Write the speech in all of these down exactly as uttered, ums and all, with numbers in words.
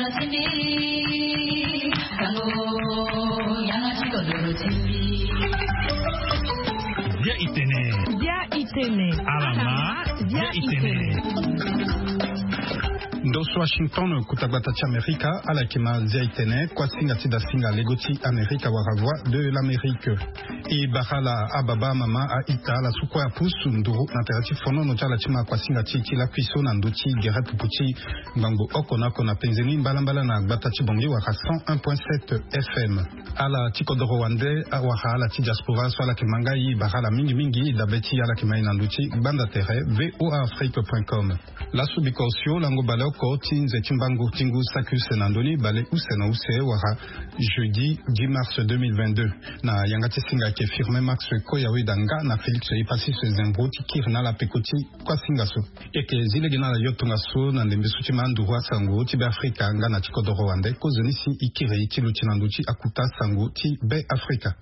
Dia itene. Dia itene. Alama. Dia itene. Ndoso Washington kutagbata cha Amerika ala kima zia itene kwa singa tida singa legoti Amerika waravwa de l'Amérique. I bahala ababa mama a ita la sukwa pusu nduru na terati fono no chala chima kwa singa chichi la kuiso na nduchi gere pupuchi mbango oko na kona penzeni mbalambala na gbata chibongi waka cent un point sept F M. Ala tikodoro wande waka ala ti diaspora so ala kimanga i bahala mingi mingi dabeti ala kima ina nduchi banda tere voa afrique point com. La subikosio lango balo ko tinze timbango tingu sakus nandoni bale usena use wara jeudi dix mars deux mille vingt-deux na yangati singa ke firme Max Koyawe danga na Felix Ipasi se zemboti kirna la pekoti kwa singaso eke zile gina la yotunga so na ndembesu chimandu wa sango ti be Afrika ngana tikodoro wande ko zonisi ikire ti lutinanduchi akuta sango ti be Afrika.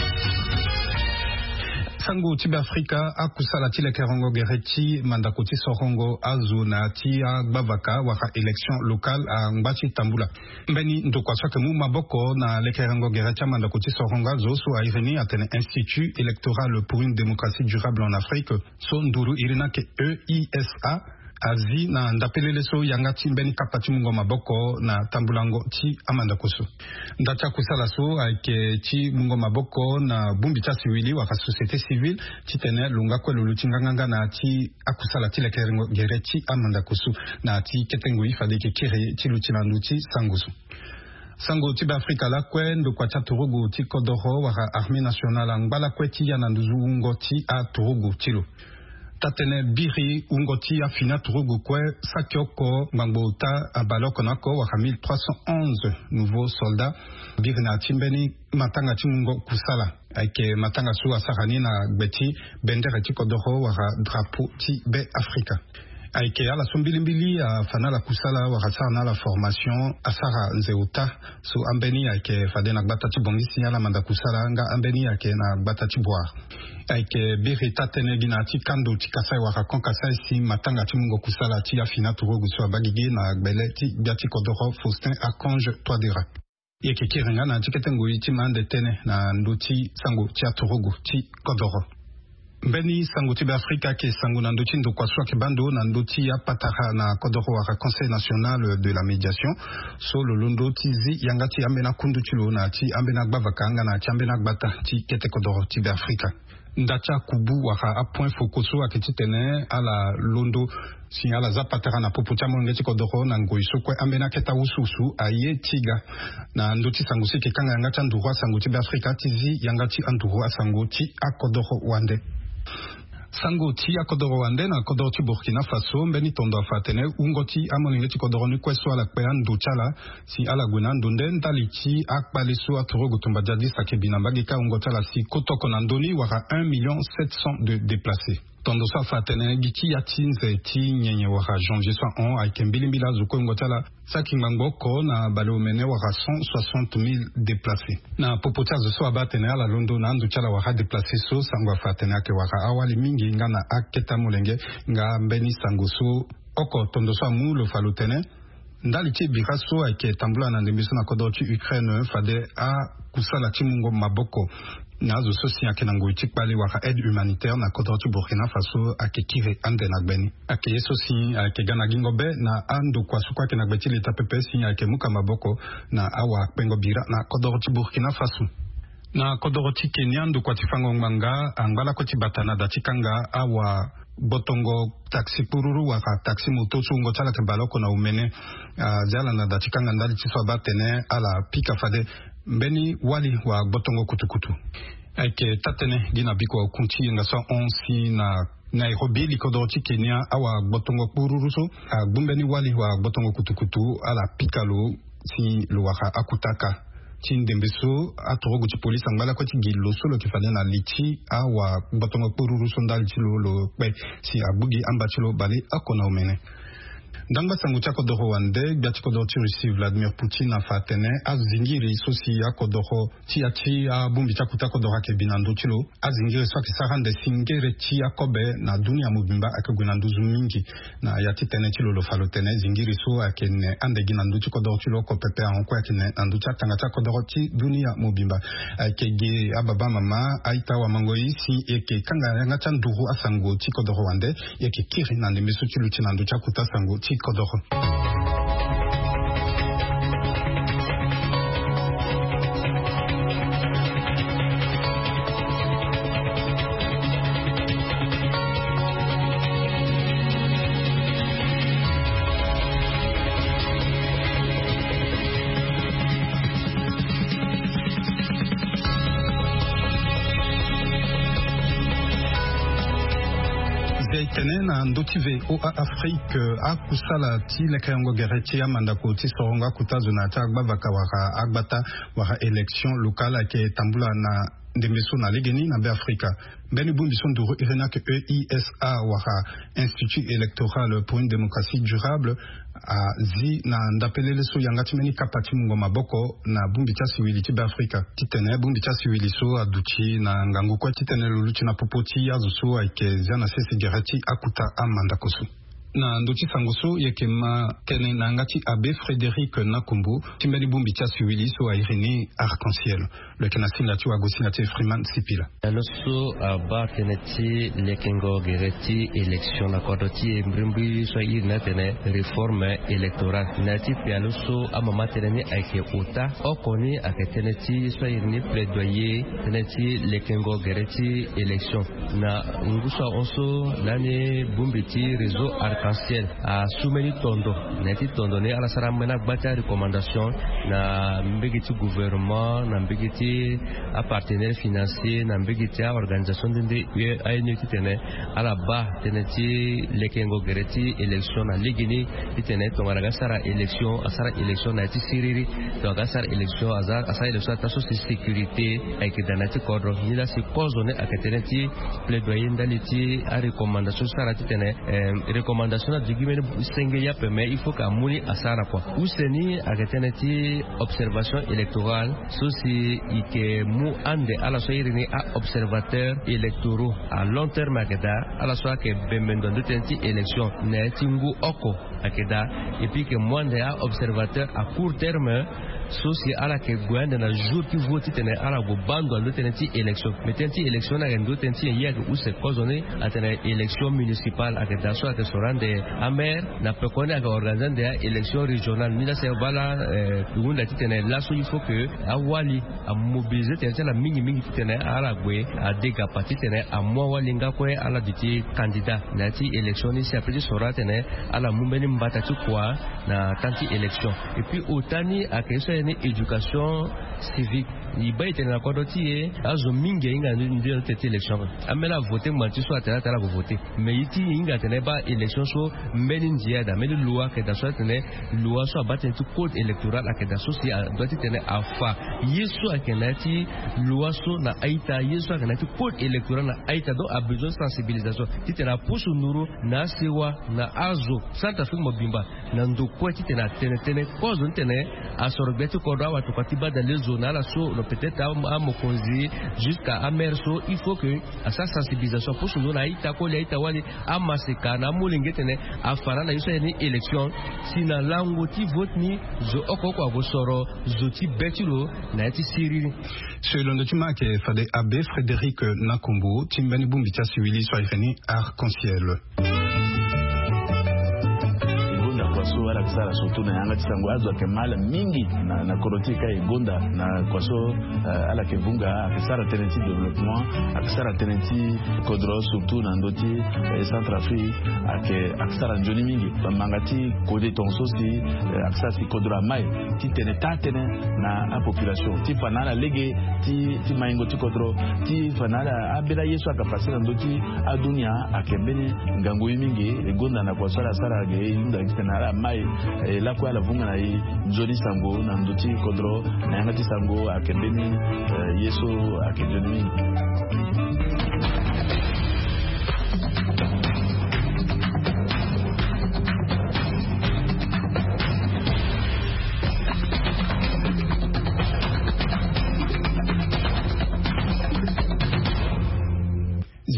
Sango tibe Afrika akusala tile kerongo gereti mandakoti sorongo azu na tia gbavaka waka election local a ngbachi tambula mbeni ndokwa swake mu maboko na le kerongo gereti mandakoti sorongo azu so a ireni atene Institut électoral pour une démocratie durable en Afrique so nduru irina ke E I S A azi na ndapelele so yangati mbeni kapati mungo maboko na tambulango ti amanda koso ndacha kusala so ake ti mungo maboko na bumbi cha siwili waka société civile ti tene lunga kwa lulu tinganganga na ti akusala ti lekerengo gereti amanda koso na ti ketengo ifade ke kire ti lutinandu ti sangusu sango ti Afrika la kwe ndo kwa cha turugu ti kodoro waka armée nationale ngala kwe ti yananduzu ungo ti a turugu tilo tatene biri ungoti afina turugu kwe sakyoko mangota abaloko nako waka mille trois cent onze nouveaux soldats biri na timbeni matanga timungo kusala ake matanga su asarani na beti bendera ti kodoro waka drapeau ti be Afrika aike ala sombilimbili a fanala kusala wakasa na la formation asara nzeuta so ambeni aike fadena gbata ti bongisi ala manda kusala nga ambeni aike na gbata ti boire aike birita tenegi na ti kando ti kasai waka kon kasai si matanga ti mungo kusala ti afina turogu so abagigi na gbele ti biati kodoro Faustin Archange Toadera yeke kirenga na ti ketengo ti mande tene na nduti sango ti aturogu ti kodoro mbeni sango tibe Afrika ke sango na ndoti ndo kwa swake bando na ndoti ya pataha na kodoro wa Conseil national de la médiation so lolondo tizi yangati ambena kundu chilo na ti ambena gbavaka anga na ti ambena gbata ti kete kodoro tibe Afrika ndacha kubu waka a point fokoso akiti tene ala londo si ala zapatara na popucha mongeti kodoro na ngoiso kwe ambena keta ususu aye tiga na ndoti sango sike kanga yangati andurwa sango tibe Afrika tizi yangati andurwa sango ti akodoro wande sango ti akodoro wande na kodoro ti Burkina Faso mbeni tondo afatene ungoti amolinge ti kodoro ni kweso ala kwe andu chala si ala gwena ndunde ndali ti akpaliso atorogo tumba jadi sakebina mbagika ungoti ala si kotoko na ndoni waka un million sept cents de déplacés tondo sa fatene giti ya tinze ti nyenye waka janvier soixante et un aike mbilimbila zuko ungoti ala sakimbangoko na balomene waka cent soixante mille déplacés na popota zo so abatene ala londo na andu chala waka déplacés so sango afatene ake waka awali mingi nga na aketa mulenge nga mbeni sango so oko tondo so amu lo falutene ndali ti biraso ake tambula na ndembiso na kodoro ti Ukraine fade a kusala ti mungo maboko na zo so si ake nango ti kpali waka aide humanitaire na kodoro ti Burkina Faso ake kire ande na gbeni ake yeso si ake gana gingo be na ando kwa suko ake na gbeti leta pepe si ake muka maboko na awa pengo bira na kodoro ti Burkina Faso na kodoro ti Kenya ndo kwa tifango nganga angala ko ti batana da tikanga awa botongo taxi pururu waka taxi moto chungo chala ke baloko na umene uh, jala na da tikanga ndali ti so batene ala pika fade mbeni wali wa botongo kutukutu ake tatene gina biko kunti nga so onsi na Nairobi likodoro ti Kenya awa botongo pururu so uh, bumbeni wali wa botongo kutukutu ala pikalo si lo waka akutaka Tindembeso atorogo ti police angala ko ti gilo solo ki fale na liti awa batongo pururu sondal ti lo lo pe si abugi amba ti lo bale akona omene Dangba sangu cha kodoro wande biati kodoro ti Russie Vladimir Poutine a fatene azingiri sosi ya kodoro ti ya ti a bumbi cha kuta kodoro ke binandu chilo azingiri so ki sarande singere ti ya kobe na dunia mubimba ake gwinandu zumingi na ya ti tene chilo lo falo tene zingiri so ake ne ande ginandu chi kodoro chilo ko pepe anko ake ne andu cha tanga cha kodoro ti dunia mubimba ake ge ababa mama aita wa mango isi eke kanga yanga cha nduru asango ti kodoro wande eke kiri nande mesu chilo chi nandu cha kuta sango ti kodoro. Tenena ndotive o Afrique a kusala ti lekengo gereti ya mandako ti soronga kutazuna ta agbavaka waka agbata waka élection locale ke tambula na ndemeso na legeni na be Afrika beni bumbi son duro irena ke E I S A waka Institut électoral pour une démocratie durable a zi na ndapelele so yangati meni kapati mungo maboko na bumbi cha siwili ti be Afrika titene bumbi cha siwili so aduchi na ngangu kwa titene luluchi na popoti ya zuso aike zana sese gereti akuta amanda kosu na ndochi sangoso yeke ma tene na ngati abe Frédéric Nakumbu timbeni bumbi cha siwili so a Irini Arc-en-Ciel le kenasin la tu agosi na te Freeman Sipila aloso aba teneti lekengo gereti élection na kodoti mbrimbi so irina tene réforme électorale nati pe aloso amama teneni aike ota okoni ake teneti so irini plaidoyer teneti lekengo gereti élection na ngusa onso nani bumbi ti réseau Arc-en-Ciel a soumeni tondo neti tondo ne ala sara mena gbata recommandation na mbegiti gouvernement na mbegiti a partenaire financier na mbegiti a organisation dinde ye ayeni tene ala ba teneti lekengo gereti élection na ligini tene to ngara sara élection asara élection na ti siriri to ga sara élection azar asara élection ta so sécurité ay ke danati kodro ni la si kozone akateneti plaidoyer ndaliti a recommandation sara tene recommandation na digimene senge ya peme il faut ka muni asara kwa useni akateneti observation électorale sosi ike mu ande ala so irini a observateur électoraux à long terme akeda ala so ke bemendo ndetenti élection na tingu oko akeda et puis que mwande a observateur à court terme sosi ala ke gwande na jour qui vote tene ala go bando ndo tenenti élection metenti élection na ndo tenti yake use kozone atene élection municipale akeda so ate sorande amer na pekone aga organiser de élection régionale ni la se bala ngunda tene la so il faut que awali a mobiliser tene la mingi mingi tene ala gwe a dega parti tene a mwa walinga ko ala diti candidat na ti élection ni se appeler sorate ne ala mumbeni mbata tu kwa na tanti élection et puis otani akeso ni éducation civique ni ba itene na kodoti e azo mingi inga ndio tete élection amela voter manti so atela tala go voter mais iti inga tene ba élection so mbeni ndia da meli loi ke da so tene loi so abaten tu code électoral akeda so si doit tene afa yeso akenati loi so na aita yeso akenati code électoral na aita do a besoin sensibilisation titena pusu nuru na sewa na azo santa fi mobimba na ndoko titena tene tene cause tene asorbeti ko do watu katiba dans les zones là so peut-être à mokonzi jusqu'à amerso il faut que à sa sensibilisation pour nous na ita ko le ita wali amaseka na mulingete afara na yuso ni élection sina lango ti vote ni zo okoko agosoro zo ti betilo na ti siri selon le tuma ke fade abbé Frédéric Nakumbu timbani bumbi tia siwili so ifeni Arc-en-Ciel so wala kusala surtout na yanga tisango azo ke mala mingi na na korotika igonda na kwaso uh, ala ke bunga akisara tenenti développement akisara tenenti kodro surtout na ndoti eh, Centrafrique ake akisara njoni mingi mangati kode tonso si eh, akisara si kodro mai ti tene tatene na a population ti fanala lege ti ti maingo ti kodro ti fanala abela yesu akapasira ndoti adunia akembeni ngango mingi igonda na kwaso ala sara ge inda kitana mai eh, la kwa la vunga na hii njoni sango na ndoti kodro na yangati sango akembeni eh, yesu akejoni mingi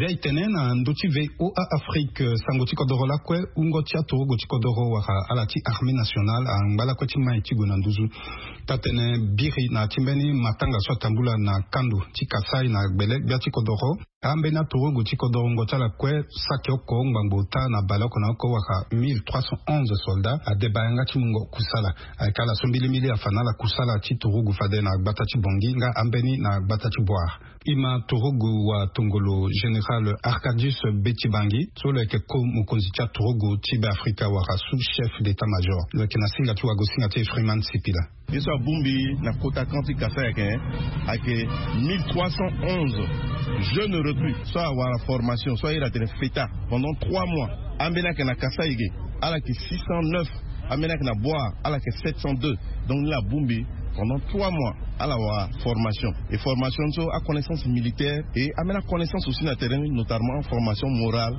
via itene na ndoti ve o a Afrique sangoti kodoro la kwe ungotia to goti kodoro wa alati armée nationale angala kweti maiti gona nduzu tatene biri na timbeni matanga so tambula na kandu ti Kasai na gbele bia ti kodoro ambe na to goti kodoro ngota la kwe sakyo ko ngbangota na balako na ko wa mille trois cent onze soldats a debayanga ti mungo kusala akala sombili mili afanala kusala ti torugu fade na gbata ti bongi nga ambeni na gbata ti boire ima torugu wa tongolo général Arcadius Betibangi solo ke ko mukonzi cha torugu ti be Afrika wa sous-chef d'état-major le kenasinga tu agosinga ti Freeman Sipila iso bumbi na kota kanti Kasai ke ake mille trois cent onze jeunes recrues soit avoir la formation soit il a été feta pendant trois mois ambena ke na Kasai ge ala ke six cent neuf ambena ke na boire ala ke sept cent deux donc la bumbi pendant trois mois à la formation. Et formation à connaissance militaire et à la connaissance aussi na terrain, notamment formation morale.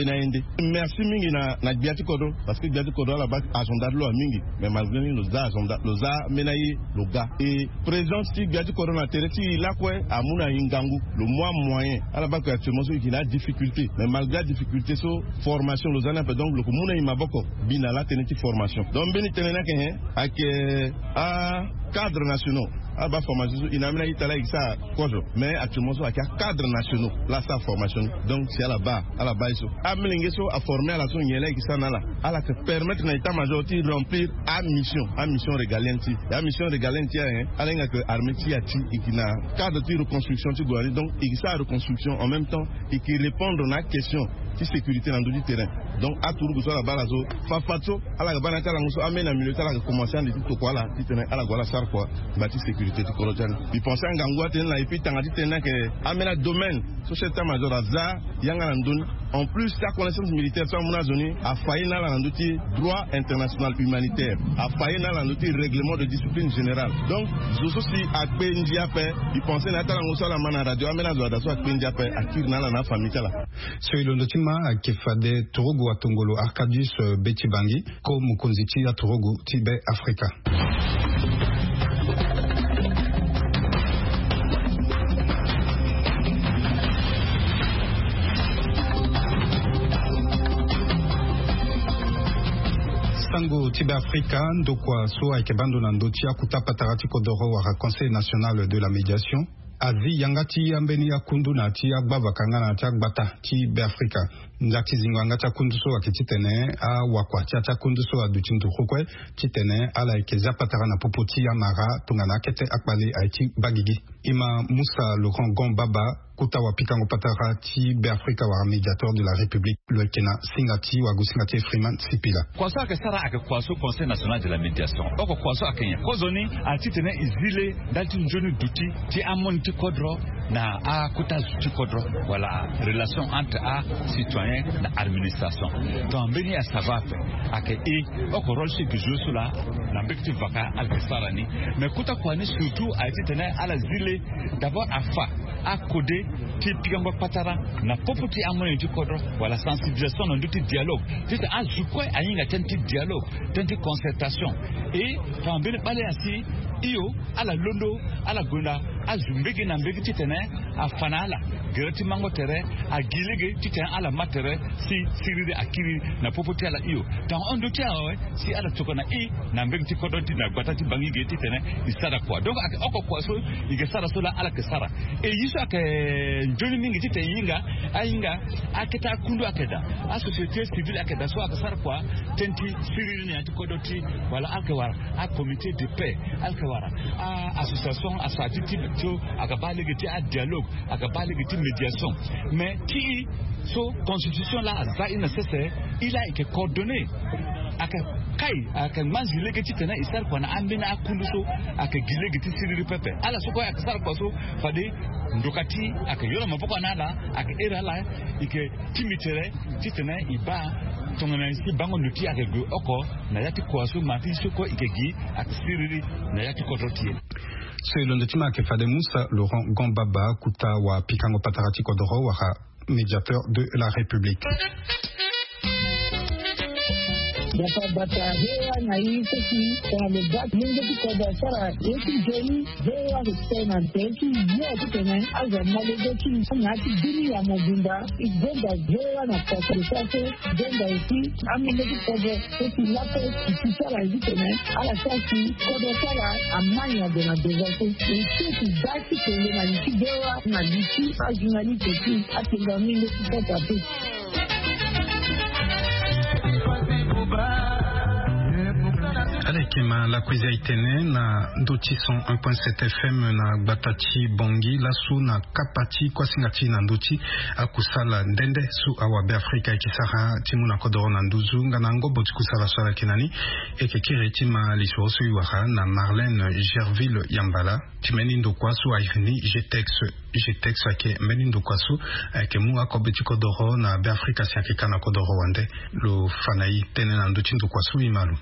Merci mingi na na biati kodo parce que biati kodo là-bas agenda de l'eau mingi. Mais malgré nos agenda, nos a menayi le gars. Et présence ti biati kodo na terrain ti là quoi à muna ingangu le mois moyen. À la base actuellement ceux qui a difficulté. Mais malgré la difficulté so formation los ana donc le muna imaboko bina la teneti formation. Donc beni tenena ke ak a cadres nationaux. Ah bah formation, il n'a pas été là avec ça, mais actuellement il y a cadres nationaux, là ça formation, donc c'est à la base, à la base. Amener ça à former à la zone yéla qui s'en a là, à la que permettre à l'état-major de remplir à mission, à mission régalienne, à mission régalienne hein, à l'enga que armée qui a et qui n'a cadre de reconstruction tu dois donc il ça reconstruction en même temps et qui répondre à la question de sécurité dans le terrain. Donc à tout le monde la balazo, fafato, à la bana kala muso amena militaire à commencer à dire quoi là, tu tenais à la voilà ça quoi, bâti sécurité. Il pensait à Ngangwa et puis Tangati Tena que amena domaine société major Aza Yanga Landun en plus la connaissance militaire sans mon zone a failli dans l'andouti droit international humanitaire a failli dans l'andouti règlement de discipline générale donc je aussi à Pendiape il pensait à Talangosa la mana radio amena doit d'asso à Pendiape à Kirna la famille là sur le document qui fade Torugu Atongolo Arcadius Betibangi comme konziti ya Torugu Tibet Africa. Sango Tibet Africa ndokwa so aikebando na ndotia kutapa tarati kodoro wa Conseil national de la médiation azi yangati ambeni ya kundu na ti agbava kanga na ti agbata ti be Africa nzati zingo angati kundu so akititene a wakwa ti ati kundu so aduchintu kokwe titene ala ikeza patara na popoti ya mara tungana kete akbale aiti bagigi ima Musa Laurent Gombaba kuta wa pikango patara ti be Africa wa médiateur de la République le kena singati wa gusingati Freeman Sipila kwaso akesara akekwaso Conseil national de la médiation oko kwaso akenya kozoni atitene izile dalti njoni duti ti amon ti kodro na a kuta zuti kodro voilà relation entre a citoyen na administration donc beni a savoir ake e oko rôle ci que joue cela na mbekti vaka alkesara ni mais kuta kwani surtout atitene ala zile d'abord afa a codé ti pigango patara na popoti amoni ti kodro wala sensibilisation na duti dialogue c'est a zukwe ayinga tenti dialogue tenti concertation et quand beni bale asi iyo ala londo ala gona azumbegi na mbegi titene afanala gerati mango tere agilege titene ala matere si siride akiri na popoti ala iyo dans on doute si ala tokona i na mbegi tikodoti na batati bangi ge titene isara kwa donc ak oko kwa so igesara so la ala kesara e yiso ak joni mingi tite yinga ayinga aketa kundu akeda a société civile akeda so akesara kwa tenti siride ni atikodoti wala alkewara a comité de paix alkewara a association asatiti to akabali giti a dialogue akabali giti médiation mais qui so constitution là za nécessaire il a été coordonné aka kai aka manzile giti tena isar kwa na ambina akunduso aka gile giti siriri pepe ala so ko aka sar kwa so fade ndokati aka yola mapoko nala aka era la ike timitere titena iba tongana isi bango nuti aka go oko na yati kwa so mati soko ikegi aka siriri na yati kototie c'est le document que fade Musa Laurent Gombaba kuta wa pikango patarati kodoro wa médiateur de la République. dapat bata hewa na hii sisi kwa lebat mungu kwa sara eti jeni hewa tena teki ya tena aza malegochi ngati dini ya mobimba igenda hewa na kwa sasa genda eti amene kwa eti lapo kisara hivi tena ala sasa kwa sara amanya de na dezato eti basi kwenye na hewa na disi ajinali teki atenga mingi kwa tapu. Alekema la kwezi itene na ndoti cent un point sept F M na Gbatachi Bongi lasu na kapati kwa singati na ndoti akusala ndende su awabe Afrika ikisara timu na kodoro na nduzu ngana ngobo tikusala swala kinani eke kireti ma lishosu yuwaha na Marlène Gerville Yambala timeni ndo kwasu aifini Jetex Jetex ake meni ndo kwasu ake mu akobe tikodoro na be Afrika siakika na kodoro wande lo fanai tene na ndoti ndo kwasu imalu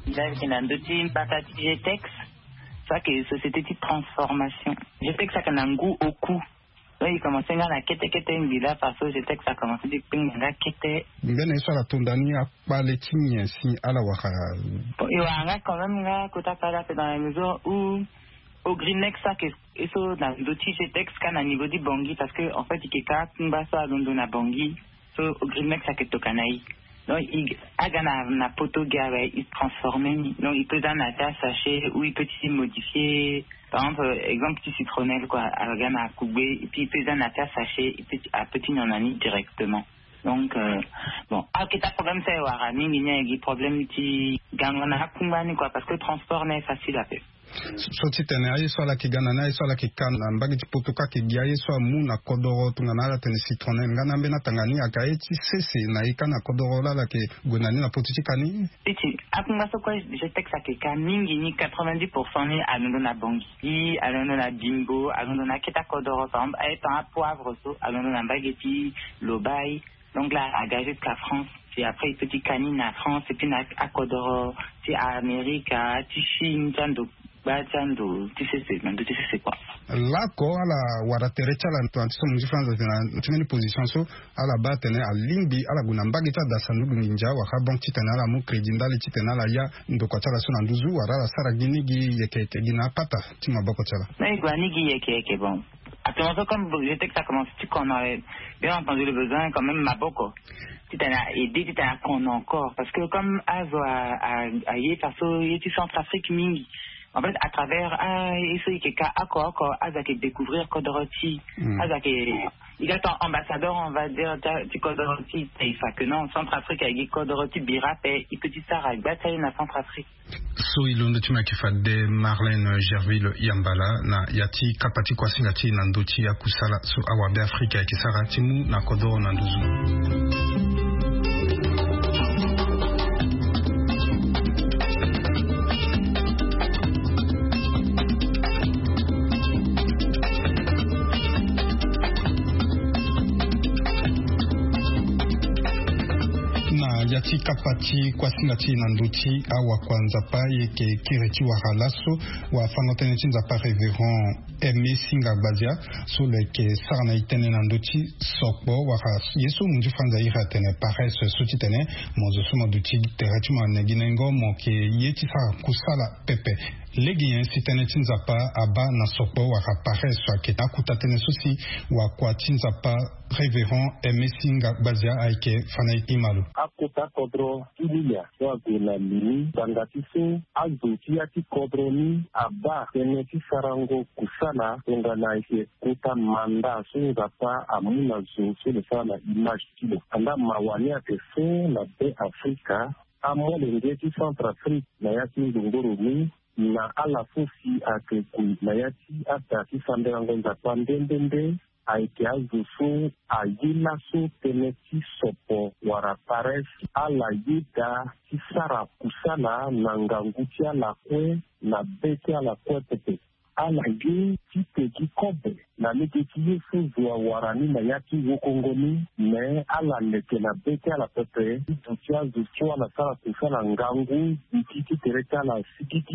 Batati Jetex, ça que société de transformation. Jetex ça qu'on a un goût au cou. Là il commence à la kete kete ngila parce que Jetex ça commence à dire pinga kete. Ngene so la tondani a parlé tigne si ala waka. Et on a quand même là kota kala dans la mesure où au Greenex ça que et so dans l'outil Jetex qu'on a niveau du Bongi parce que en fait il keka kumba ça dans na Bongi. So au Greenex ça que tokanai. Donc, il a na poto gawe, il se transforme. Donc, il peut dans un sachet ou il peut aussi modifier. Par exemple, exemple petit citronnelle quoi, à gana koubé, et puis il peut dans un sachet, il peut à petit nanani directement. Donc, euh, bon, ah, qu'est-ce que problème c'est ouara, mingi n'y a des problèmes qui gagnent na kumbani quoi, parce que le transport n'est facile à faire. Soti tene ayi swala ki gana na ayi swala ki kana mbagi tipotoka ki giaye swa mu na kodoro tungana la tene citronnelle ngana mbena tangani akaye ti sese na ika na kodoro la la ke gonani na potiti kani iti akunga so kwa Jetex akeka mingi ni quatre-vingt-dix pour cent ni alondo na Bongi alondo na Bimbo alondo na Keta Kodoro par exemple ayeta un poivre so alondo na Mbageti Lobai donc là à Gazette la France puis après petit canine à France et puis à Kodoro puis à Amérique à Chine tando Bachando, tu sais c'est, tu sais c'est quoi? Là quoi la waraterecha la twanti so munji France na tumeni position so ala batene a limbi ala gunamba gita da sandu ninja wa habon titana la mu credit ndali titana la ya ndo kwa tala so na nduzu wara la sara gini gi yeke ke gina pata tima bako tala. Mais gwani gi yeke yeke bon. Attends comme je sais que ça commence tu qu'on a bien entendu le besoin quand même maboko. Titana aidé titana qu'on encore parce que comme azo a a a yé parce que yé tu Centrafrique mingi. En fait, à travers ah, il y a encore encore à découvrir Kodoroti, à il y a un ambassadeur, on va dire, du Kodoroti, il fait que non, Centrafrique il y a Kodoroti Birap et il peut dire ça avec bataille na Centrafrique. So ilonde tuma kifade Marlène Gerville Yambala na yati kapati kwa singati na ndoti ya kusala so awabe Afrika ya kisara timu na Kodoro na nduzu. Yati kapati kwa singati na nduti awa kwanza pa yeke kireti wa halaso wa fangoteneti nzapa Révérend Aimé Singa Bazia so leke sarana itene na nduti sokbo wa yeso munju fanza ira tene paresse suti tene mozo suma duti tereti ma neginengo moke yeti sa kusala pepe legi yensi tene tinzapa aba na sokbo wa paresse wa keta kutatene susi wa kwa tinzapa Révérend Aimé Singa Bazia aike fanai imalu akota kodro iliya so na lini bangatiso azuti ati kodro ni aba teneti sarango kusala ngana ike kuta manda sunga pa amuna zuso le sala image kilo anda mawani ate so na be Afrika amo lengeti Centrafrique na yati ngongoro ni na ala fosi ake ku na yati ata kisambera ngonza pandendende aike azuso ayila so teneti sopo wara pares ala yida kisara kusala na ngangutia la kwe na bete ala kwe pepe ala ge tipe kikobe na neketi yefu zwa warani na yaki wokongoni me ala leke na bete ala pepe itutia zuchua la sala kusala ngangu ikiki tereta la sikiki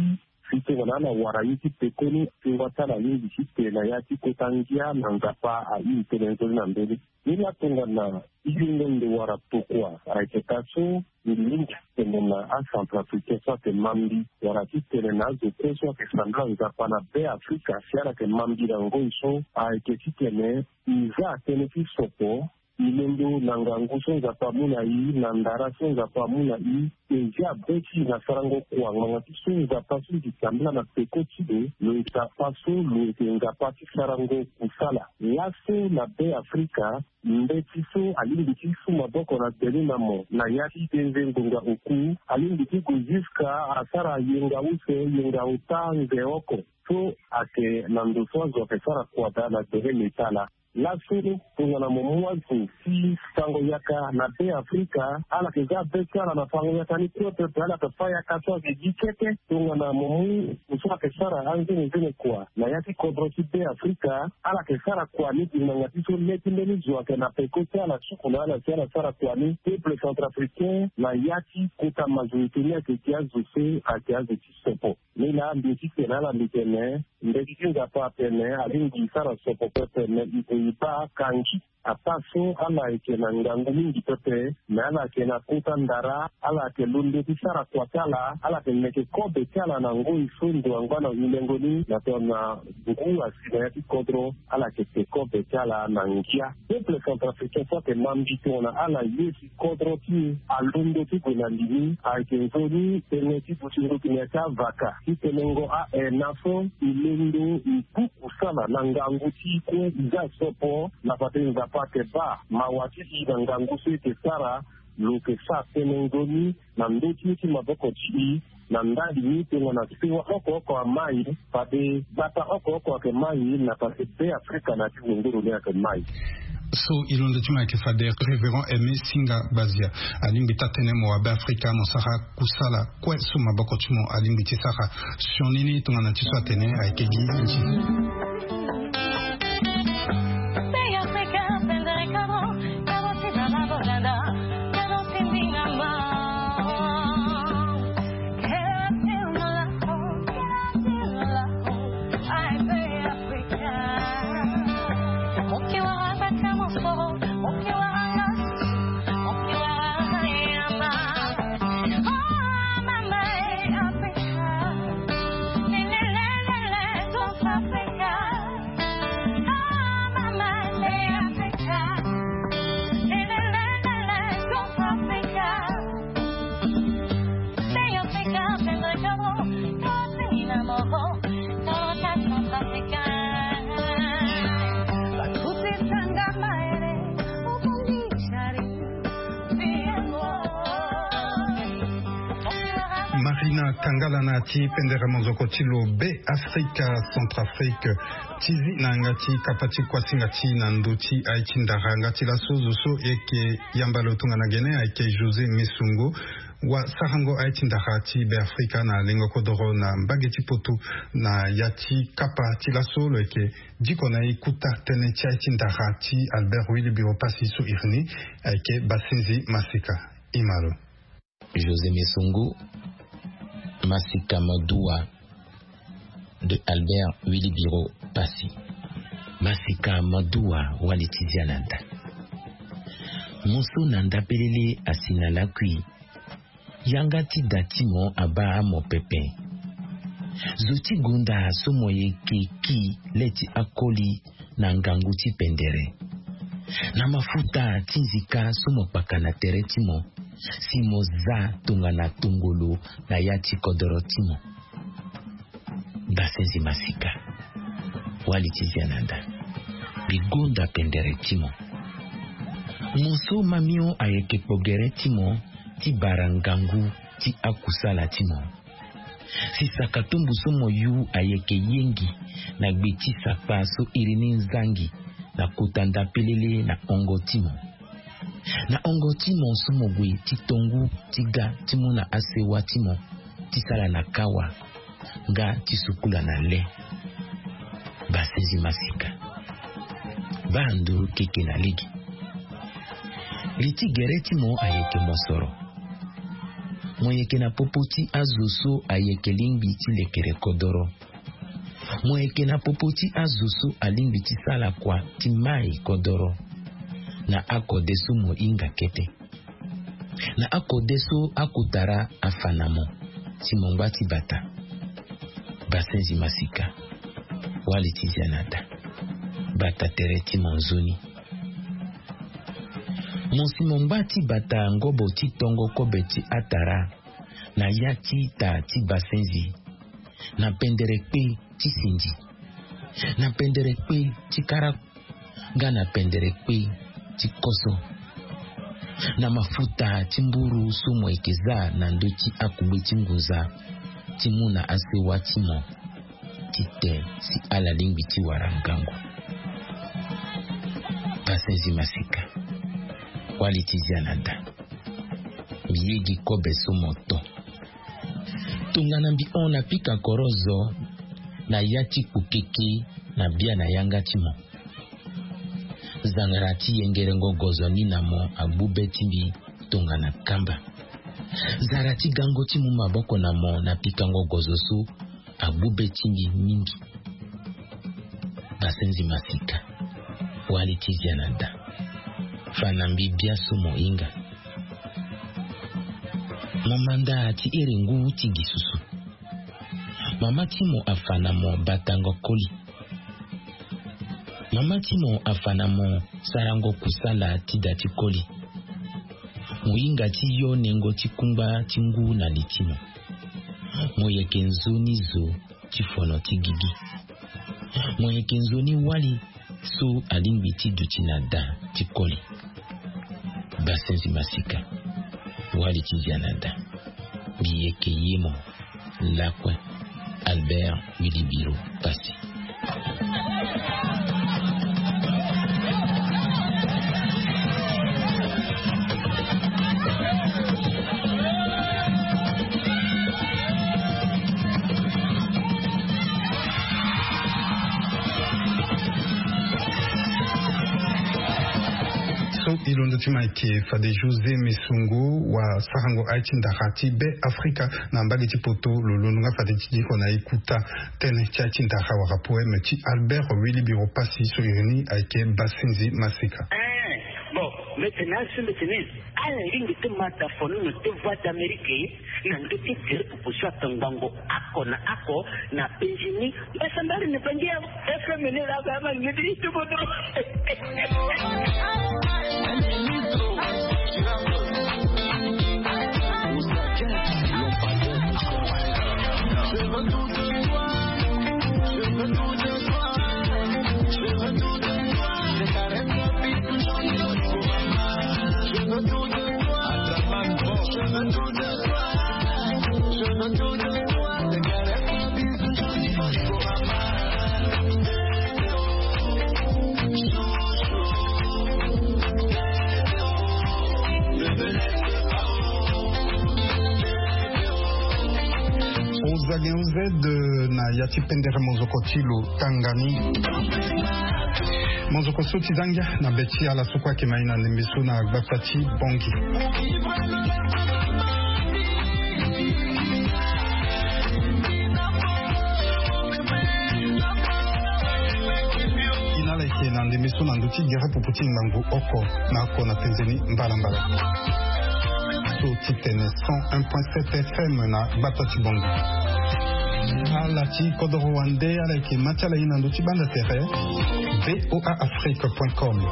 Sito wana waraiti pekoni tuwata la lingi siste na yati kotangia na ngapa a hii tenenzoli na mbele. Nila tunga na ilingonde wara tokwa. Aiketaso nilingi temona a Centrafrique sa te mambi warati tenenazo keswa ke sandra ngapa na be Afrika siara ke mambi na ngoiso aiketi tene iza tenefi sopo ilendo nangangu songa pamuna i nandara songa pamuna i eja beti na sarango kwa ngati songa pasu dikambla na pekoti de lo itapaso lo tenga pati sarango kusala laso na be Afrika mbeti so alindi su maboko na delina mo na yati tenze ngonga oku alindi kujiska asara yenga use yenga utanze oko so ake nandoso zo pesara kwa dala de metala la suru tungana momuazu si sango yaka na be Afrika ala keza beka na fango yaka ni kote ala kafaya kaso gijikete tungana momu uswa kesara ange ngene kwa na yati kodrosi be Afrika ala kesara kwa ni ngatiso leti ndeni zwa na pekote ala chukuna ala sara sara kwa ni peuple centrafricain na yati kuta majorité ke kiazu se akiazu tisopo ni la mbiti na la mbitene ndeki kinga pa pene alingi sara sopo pene iba kanji apaso ala ke na ngangu mingi pepe na ala ke na kuta ndara ala ke lunde tisara kwa kala ala ke neke kobe kala na ngoi fundo angwana ilengoni na tona buku asina yati kodro ala ke te kobe kala na ngia peuple centrafricain sa ke mambi tona ala yesi kodro ti alundo ti kuna lini a ke zoni tene ti putingo kineka vaka ti tenengo a enafo ilendo ipuku sana na ngangu ti kwe iza sopo na patenza pake ba mawatiti na ngangu sete sara luke sa tenengoni na ndoti ti maboko chi na ndadi ni tengo na siwa oko oko wa mai pade bata oko oko ke mai na pade be Afrika na ti nguru le ke mai. So ilonde tuma ke fader révérend Aimé Singa Bazia alimbi tatene mo abe Afrika mo sara kusala kwe suma boko tumo alimbi tisara sionini tungana tiswa tene aikegi nji. Marina Kangala na ti pendera monzoko tilo be Afrika Centrafrique tizi na ngati kapati kwa singati na nduti aichindara ngati la sozo so eke yambalo tunga na gene aike José Misungo wa sarango aichindara ti be Afrika na lengo kodoro na mbageti potu na yati kapa ti la solo eke diko na ikuta tene ti aichindara ti Albert Willy Biro Pasi so irni aike Basinzi Masika Imalo José Misungo Masika Madua de Albert Willy Biro Pasi. Masika Madua walitizia nanda. Musu nanda pelele asina lakui. Yangati datimo aba mo pepe. Zuti gunda sumoye keki leti akoli na nganguti pendere. Na mafuta tinzika sumo pakana teretimo. Simo za tunga na tungulu na yati kodorotimo. Basenzi Masika walitizia nanda bigonda pendere timo. Muso mamio ayeke pogere timo ti barangangu ti akusala timo. Si sakatumbu somo yu ayeke yengi na gbeti sakpa so irini nzangi na kutanda pelele na ongo timo. Na ongo timo somo gwe ti tongu tiga timo na asewa timo ti sala na kawa nga ti sukula na le. Basenzi Masika bandu keke na ligi liti gere timo ayeke mosoro Moyeke na popoti azusu ayeke lingbi ti lekere kodoro. Moyeke na popoti azusu alingbi ti sala kwa ti mai kodoro. Na ako desu mo inga kete. Na ako desu akutara afanamo ti mongba ti bata. Basenzi masika. Wali ti zianada. Bata tere ti monzoni. Monsi mongba ti bata ngobo ti tongo kobe ti atara. Na ya ti ta ti basenzi. Na pendere kpe ti sinji. Na pendere kpe ti kara. Ga na pendere kpe ti koso. Na mafuta ti mburu sumo ikeza na ndo ti akube ti nguza. Ti muna asewa ti mo. Ti te si ala lingbi ti warangangu. Basenzi masika. Wali ti zianada. Miyegi kobe sumo to. Tungana mbi ona pika korozo. Na yati kukeki na bia na yanga ti mo. Zangarati yengerengo gozo ni namo agbube timbi tongana kamba. Zarati gango timu maboko namo na pikango gozo su agbube timbi mingi. Basenzi masika. Wali tizianada. Fanambi biasu mo inga. Momanda ati erengu tigi susu. Mama timo afanamo batango koli. Mama timo afanamo sarango kusala tidati koli. Muinga tiyo nengo tikumba tingu na litimo. Moyekenzoni zo tifono tigigi. Moyekenzoni wali so alingbi tiduchinada tikoli. Basenzi masika. Wali tizianada. Biyeke yemo lakwe Albert Wilibiro Passi. Ilondo timaike fade Jose Mesungu wa sarango aiti ndarati be Afrika na mbagi tipoto lolonga fade tidiko na ikuta tene tiaiti ndara wa rapoeme ti Albert Wilibiro Passi so irini aike Basenzi masika. Bon, maintenant je me tenais à la ligne de mataphone de voix d'Amérique na ndoki tere proposition tangango ako na ako na penjini basambali ne pangia F M ne la kama ngidi tubodo. de na yati pendere monzoko tilo tangani monzoko soti zanga na beti ala sokwa ke maina nembeso na gbafati bongi inala ke na nembeso na nduti gere puputi ndangu oko na ko na penzeni mbala mbala so titene cent un point sept F M na batati bongi ala ti kodoro wande ala ki matala ina nduti banda tere voa afrique point com.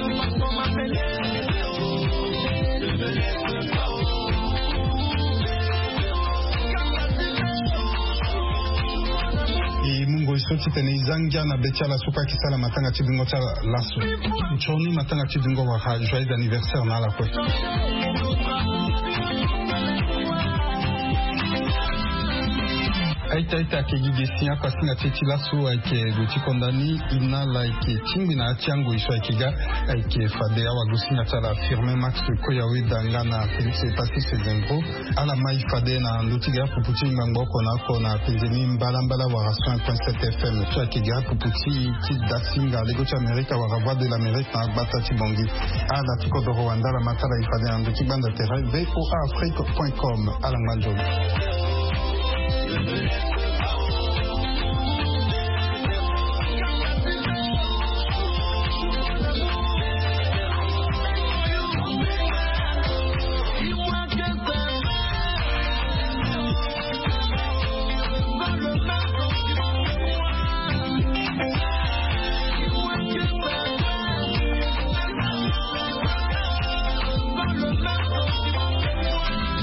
E mungo isoti tene izangia na betiala supa kisala matanga chidingo cha lasu nchoni matanga chidingo wa joyeux anniversaire na la kwe aita ita ke gigesia kwa singa titila su ake guti kondani ina like chimbi na atiango iso akiga ake fadea wa gusinga tala firme max koyawe dangana Felix Patrice Zengro ala mai fade na ndutiga puputi ngamboko na kona penzeni mbala mbala wa rason point sept F M so akiga puputi ti dasinga lego cha Amerika wa voix de l'Amérique na bata tibongi ala tiko do Rwanda la matala ifade na nduti banda terrain v o a afrique point com ala manjo.